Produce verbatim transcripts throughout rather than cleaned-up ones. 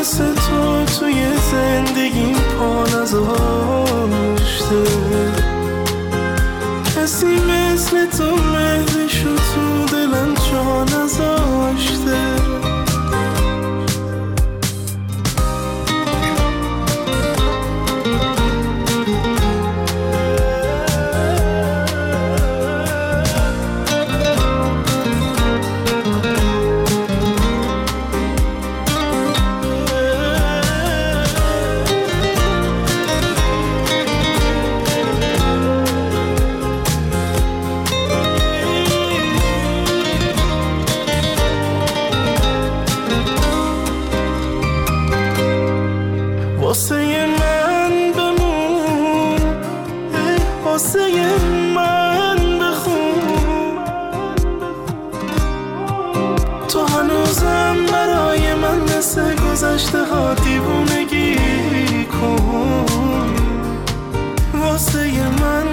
مثل تو توی زندگیم پا نذاشته، کسی مثل تو مهرشو تو دلم جا نذاشته. واسه من بمون، واسه من بخون، تو هنوزم برای من مثل گذشته ها دیوونگی کن. واسه من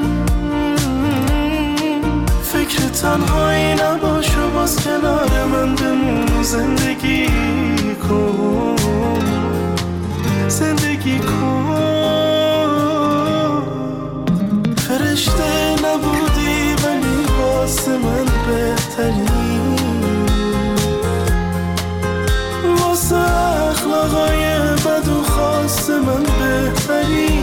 فکر تنهایی نباش و باز کنار من بمون، زندگی کن، زندگی کن. فرشته نبودی ولی واسه من بهتری، واسه اخلاقای بد و خاص من بهتری.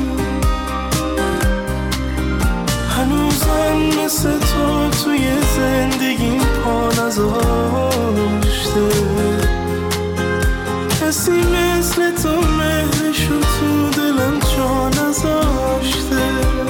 هنوزم مثل تو توی زندگیم پا نذاشته، کسی مثل تو مهرشو تو دلم جا نذاشته.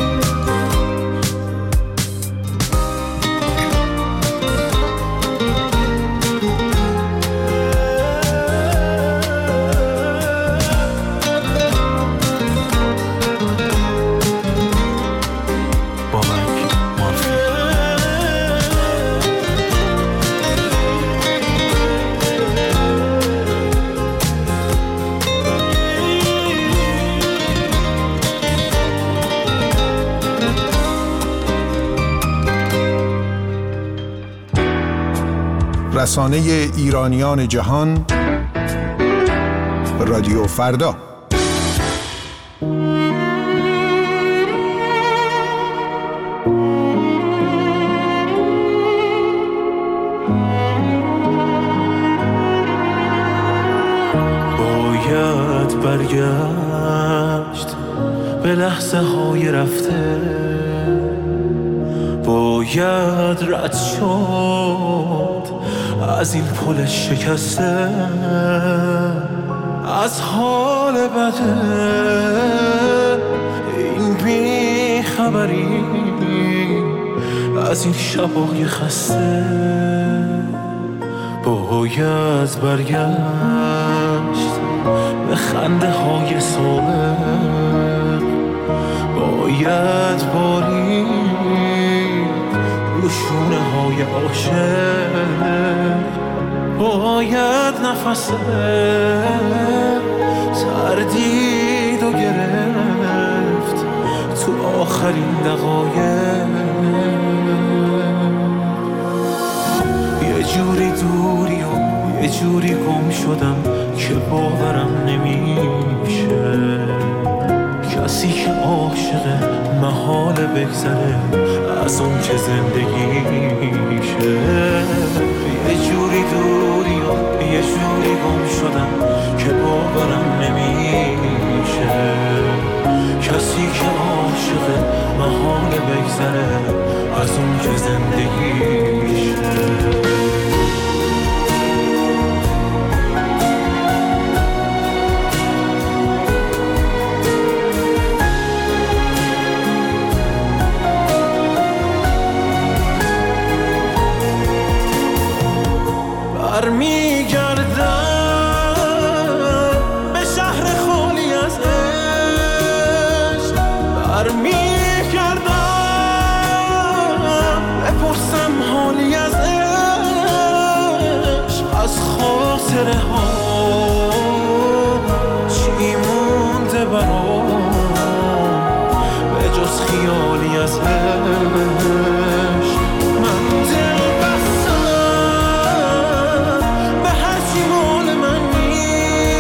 رسانه ایرانیان جهان، رادیو فردا. باید برگشت به لحظه های رفته، باید رد شد از این پل شکسته، از حال بده این بی خبری، از این شبای خسته. باید برگشت به خنده های صبح، باید باری روشونه های عاشق، باید نفس تردید و گرفت تو آخرین دقایق. یه جوری دوری و یه جوری گم شدم که باورم نمیشه، کسی که عاشقه محاله بگذره از اون که زندگیشه. یه جوری دوری و یه جوری گم شدم که باورم نمیشه، کسی که عاشقه محاله بگذره از اون که زندگیشه. برمیگردم به شهر خالی از عشق، برمیگردم بپرسم حالی از عشق، از خاطره ها چی مونده برام به جز خیالی از عشق. من دل بستم به هرچی مال من نیست،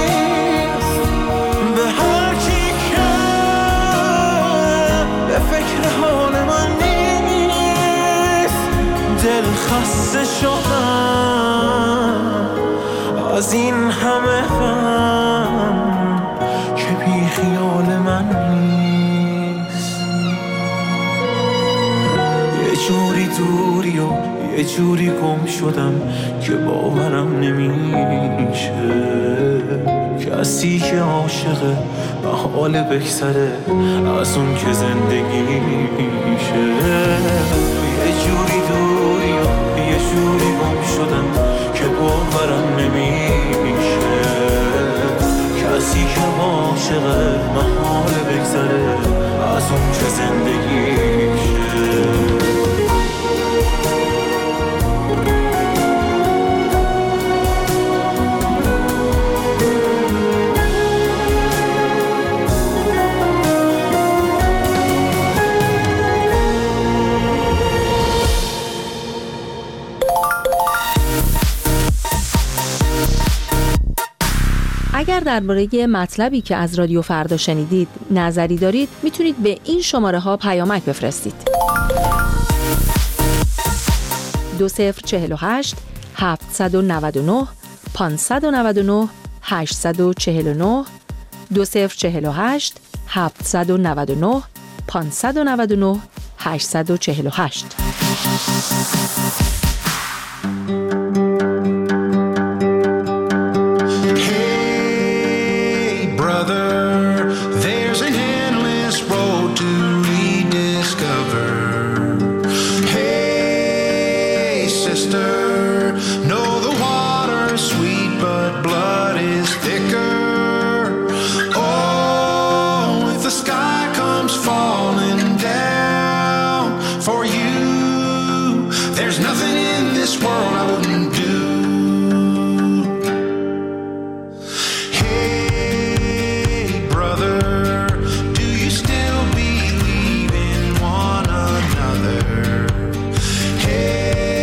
از این همه غم که بی خیال من نیست. یه جوری دوری و یه جوری گم شدم که باورم نمیشه. کسی که عاشقه به حال بگذره از اون که زندگیشه. یه جوری دوری و یه جوری گم شدم که باورم نمیشه. کسی که عاشقه به حال بگذره از اون که زندگیشه. اگر درباره مطلبی که از رادیو فردا شنیدید نظری دارید میتونید به این شماره ها پیامک بفرستید. دو صفر چهل و هشت هفتصد و نود و نه پانصد و نود و نه هشتصد و چهل و نه دو صفر چهل و هشت هفتصد و نود و نه پانصد و نود و نه هشتصد و چهل و هشت.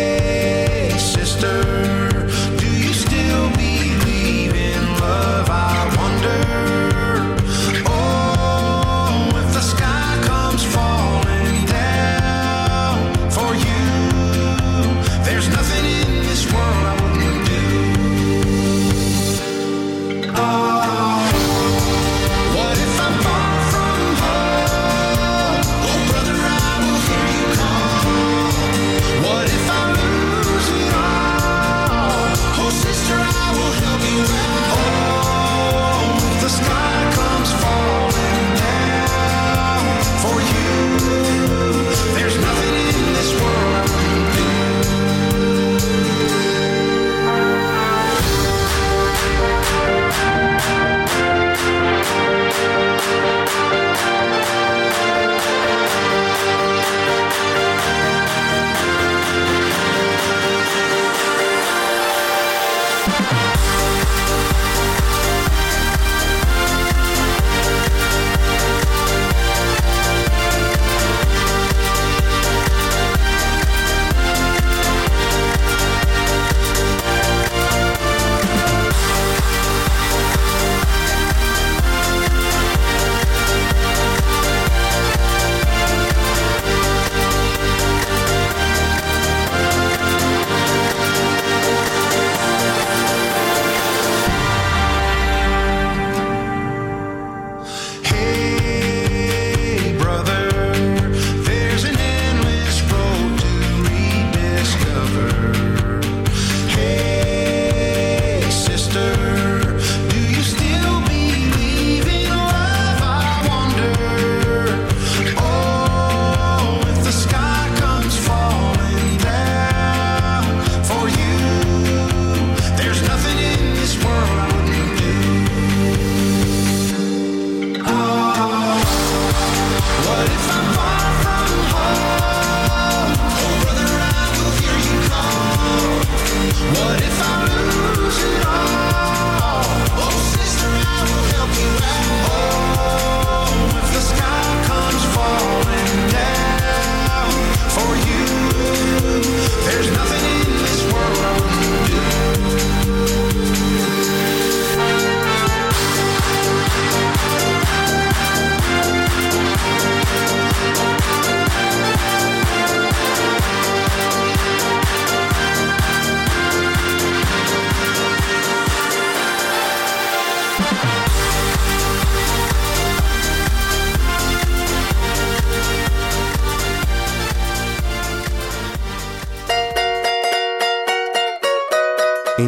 Sister, do you still believe in love? I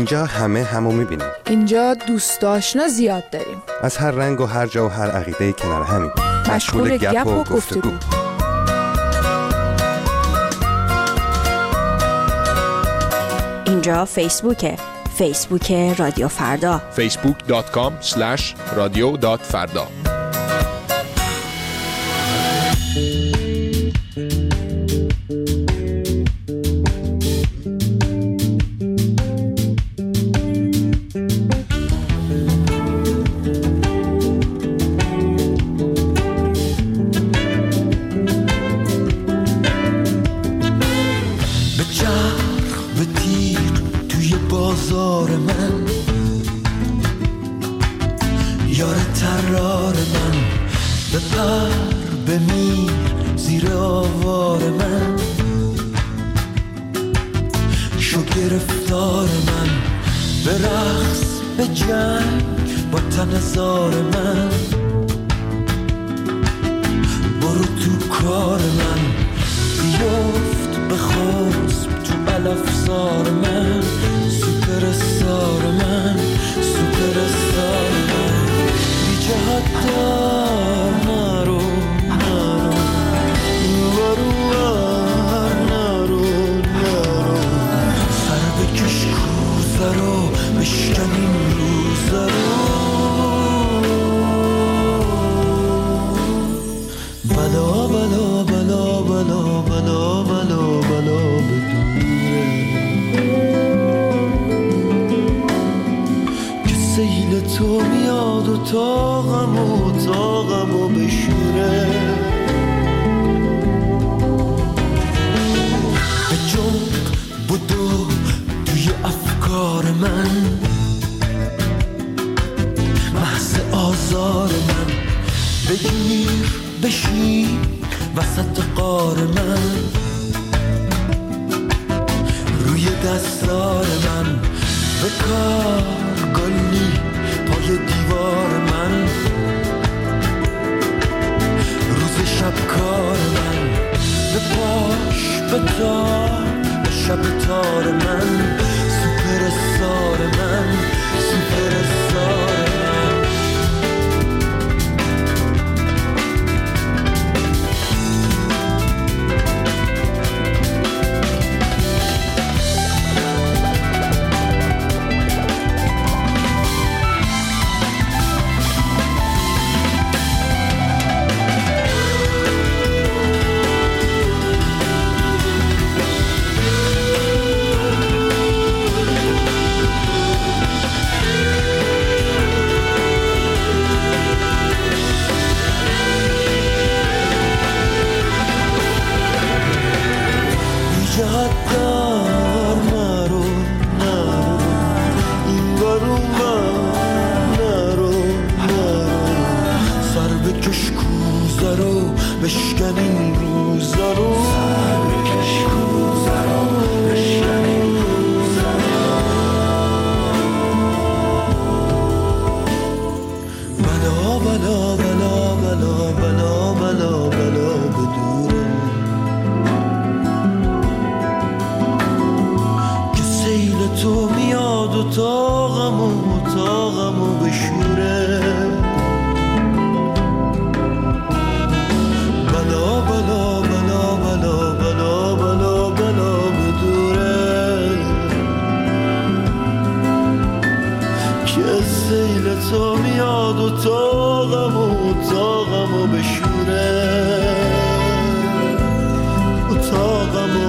اینجا همه همو میبینیم. اینجا دوست آشنا زیاد داریم. از هر رنگ و هر جا و هر عقیده کنار همیم. مشغول گپ و گفتگو. اینجا فیسبوکه. فیسبوک رادیو فردا. فیسبوک دات کام اسلش رادیو دات فردا. بازار من یار ترار من، بپر بمیر زیر آوار من، شو گرفتار من، به رقص به جنگ با تن زار من، برو تو کار من، بیفت بخواسب تو علفزار من، سوپر استار من، سوپر استار من، بی جهت دار نرو نرو نرو نرو نرو، سر بکش کوزه رو بشکن این روزه رو، بلا بلا بلا بلا بلا بلا بلا بدوره که سیل تو میاد و تاقم و تاقم و بشوره، به جنب بدو توی افکار من، محض آزار من، بگیر بشین وسط قار من، روی دستار من، بکار گلی پای دیوار من، روز شب کار من، به پاش بتار به شب تار من، سوپر استار من، سوپر استار من. بشکن این روزا رو، سر بکش کوزه رو بشکن این روزا رو، بلا بلا بلا بلا بلا بلا بلا بدوره که سیل تو میاد و تاقم و تاقم و بشوره، بلا بلا بلا بلا بلا بلا بلا بدوره که سیل تو میاد و تاقم و تاقم و بشوره، و تاقم